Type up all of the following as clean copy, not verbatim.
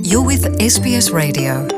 You're with SBS Radio.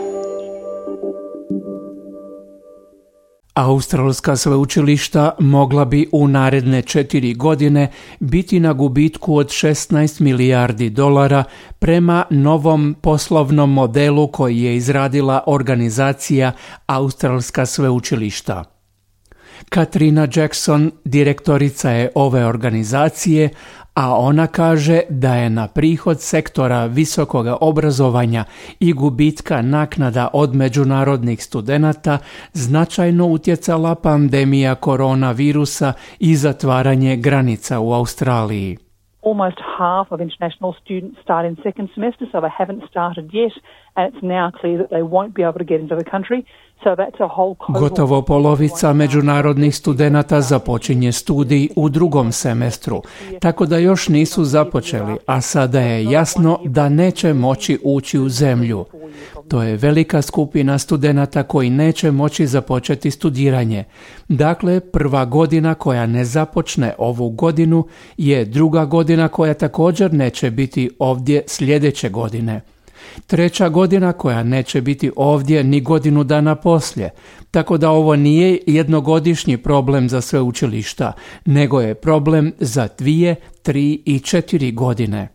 Australska sveučilišta mogla bi u naredne 4 godine biti na gubitku od 16 milijardi dolara prema novom poslovnom modelu koji je izradila organizacija Australska sveučilišta. Katrina Jackson direktorica je ove organizacije, a ona kaže da je na prihod sektora visokoga obrazovanja i gubitka naknada od međunarodnih studenata značajno utjecala pandemija koronavirusa i zatvaranje granica u Australiji. Almost half of international students start in second semester, so they haven't started yet, and it's now clear that they won't be able to get into the country. So that's a whole Gotovo polovica međunarodnih studenata započinje studij u drugom semestru, tako da još nisu započeli, a sada je jasno da neće moći ući u zemlju. To je velika skupina studenata koji neće moći započeti studiranje. Dakle, prva godina koja ne započne ovu godinu je druga godina koja također neće biti ovdje sljedeće godine. Treća godina koja neće biti ovdje ni godinu dana poslije, tako da ovo nije jednogodišnji problem za sveučilišta, nego je problem za 2, 3 i 4 godine.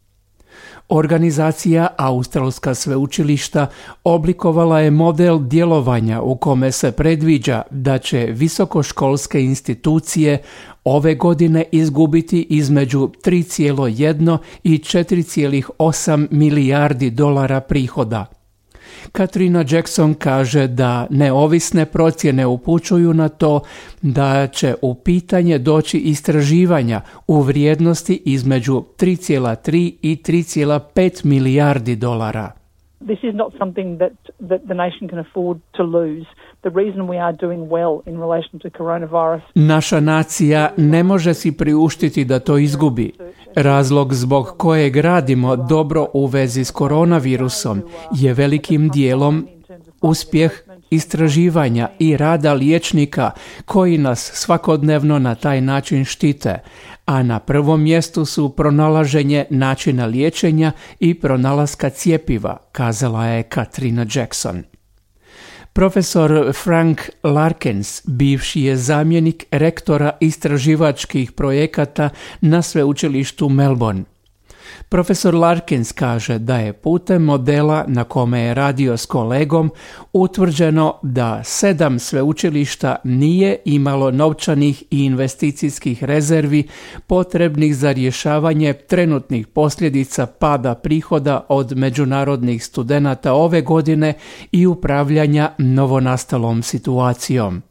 Organizacija Australska sveučilišta oblikovala je model djelovanja u kome se predviđa da će visokoškolske institucije ove godine izgubiti između 3,1 i 4,8 milijardi dolara prihoda. Katrina Jackson kaže da neovisne procjene upućuju na to da će u pitanje doći istraživanja u vrijednosti između 3,3 i 3,5 milijardi dolara. This is not something that the nation can afford to lose. The reason we are doing well in relation to coronavirus. Naša nacija ne može si priuštiti da to izgubi. Razlog zbog kojeg radimo dobro u vezi s koronavirusom je velikim dijelom uspjeh istraživanja i rada liječnika koji nas svakodnevno na taj način štite, a na prvom mjestu su pronalaženje načina liječenja i pronalaska cjepiva, kazala je Katrina Jackson. Profesor Frank Larkins, bivši je zamjenik rektora istraživačkih projekata na sveučilištu Melbourne. Profesor Larkins kaže da je putem modela na kome je radio s kolegom utvrđeno da 7 sveučilišta nije imalo novčanih i investicijskih rezervi potrebnih za rješavanje trenutnih posljedica pada prihoda od međunarodnih studenata ove godine i upravljanja novonastalom situacijom.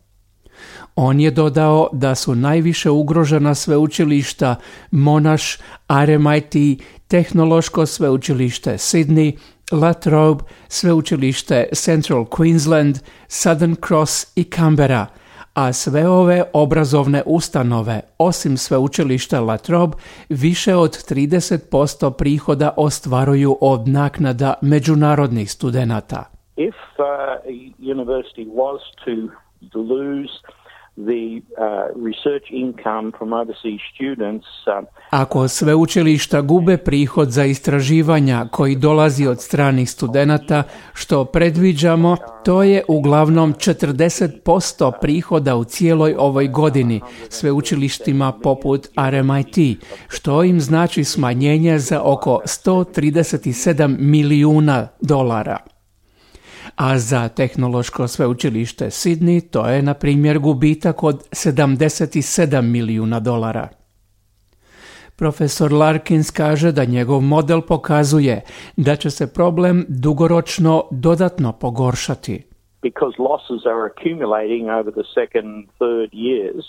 On je dodao da su najviše ugrožena sveučilišta Monash, RMIT, Tehnološko sveučilište Sydney, La Trobe, sveučilište Central Queensland, Southern Cross i Canberra, a sve ove obrazovne ustanove, osim sveučilišta La Trobe, više od 30% prihoda ostvaruju od naknada međunarodnih studenata. If a university was to lose the research income from overseas students. Ako sveučilišta gube prihod za istraživanja koji dolazi od stranih studenata, što predviđamo, to je uglavnom 40% prihoda u cijeloj ovoj godini sveučilištima poput RMIT, što im znači smanjenje za oko 137 milijuna dolara. A za Tehnološko sveučilište Sydney to je, na primjer, gubitak od 77 milijuna dolara. Profesor Larkins kaže da njegov model pokazuje da će se problem dugoročno dodatno pogoršati. Because losses are accumulating over the second, third years,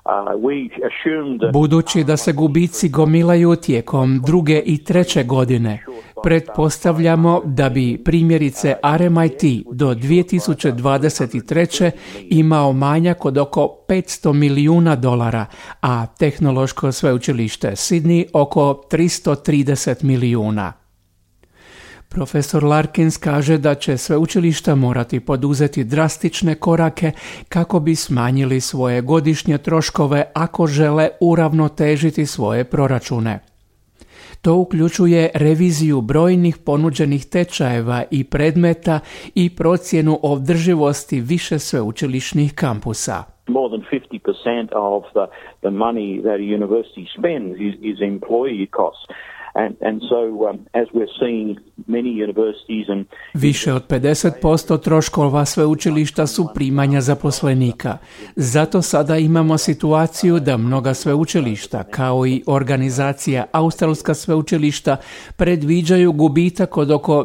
budući da se gubici gomilaju tijekom druge i treće godine, pretpostavljamo da bi primjerice RMIT do 2023. imao manjak od oko 500 milijuna dolara, a Tehnološko sveučilište Sydney oko 330 milijuna. Profesor Larkins kaže da će sveučilišta morati poduzeti drastične korake kako bi smanjili svoje godišnje troškove ako žele uravnotežiti svoje proračune. To uključuje reviziju brojnih ponuđenih tečajeva i predmeta i procjenu održivosti više sveučilišnih kampusa. More than 50% of the money that a university spends is employee costs. And so, as we're seeing many universities and više od 50% troškova sveučilišta su primanja zaposlenika. Zato sada imamo situaciju da mnoga sveučilišta, kao i organizacija Australska sveučilišta, predviđaju gubitak od oko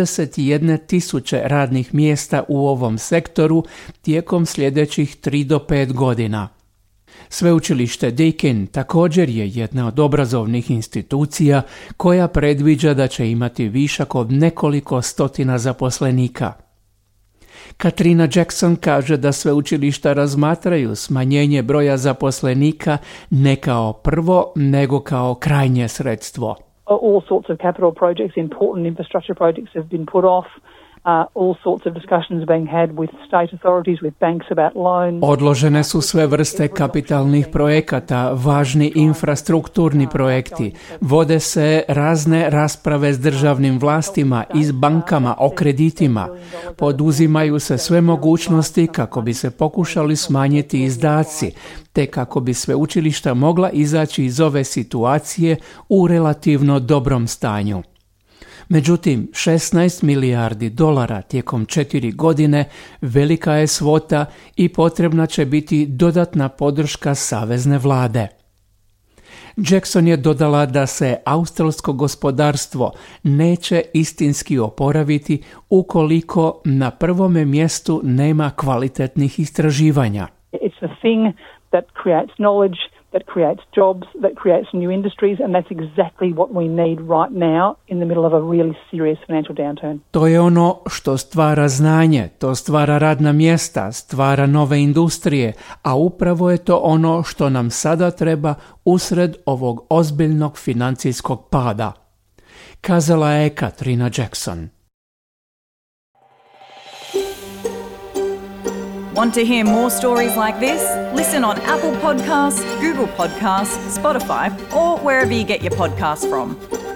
21.000 radnih mjesta u ovom sektoru tijekom sljedećih 3 do 5 godina. Sveučilište Deakin također je jedna od obrazovnih institucija koja predviđa da će imati višak od nekoliko stotina zaposlenika. Katrina Jackson kaže da sveučilišta razmatraju smanjenje broja zaposlenika ne kao prvo, nego kao krajnje sredstvo. All sorts of capital projects, important infrastructure projects have been put off. All sorts of discussions being had with state authorities, with banks about loans. Odložene su sve vrste kapitalnih projekata, važni infrastrukturni projekti. Vode se razne rasprave s državnim vlastima i s bankama o kreditima. Poduzimaju se sve mogućnosti kako bi se pokušali smanjiti izdaci, te kako bi sveučilišta mogla izaći iz ove situacije u relativno dobrom stanju. Međutim, 16 milijardi dolara tijekom 4 godine velika je svota i potrebna će biti dodatna podrška savezne vlade. Jackson je dodala da se australsko gospodarstvo neće istinski oporaviti ukoliko na prvome mjestu nema kvalitetnih istraživanja. It's the thing that creates knowledge, that creates jobs, that creates new industries, and that's exactly what we need right now in the middle of a really serious financial downturn. To je ono što stvara znanje, to stvara radna mjesta, stvara nove industrije, a upravo je to ono što nam sada treba usred ovog ozbiljnog financijskog pada. Kazala je Katrina Jackson. Want to hear more stories like this? Listen on Apple Podcasts, Google Podcasts, Spotify, or wherever you get your podcasts from.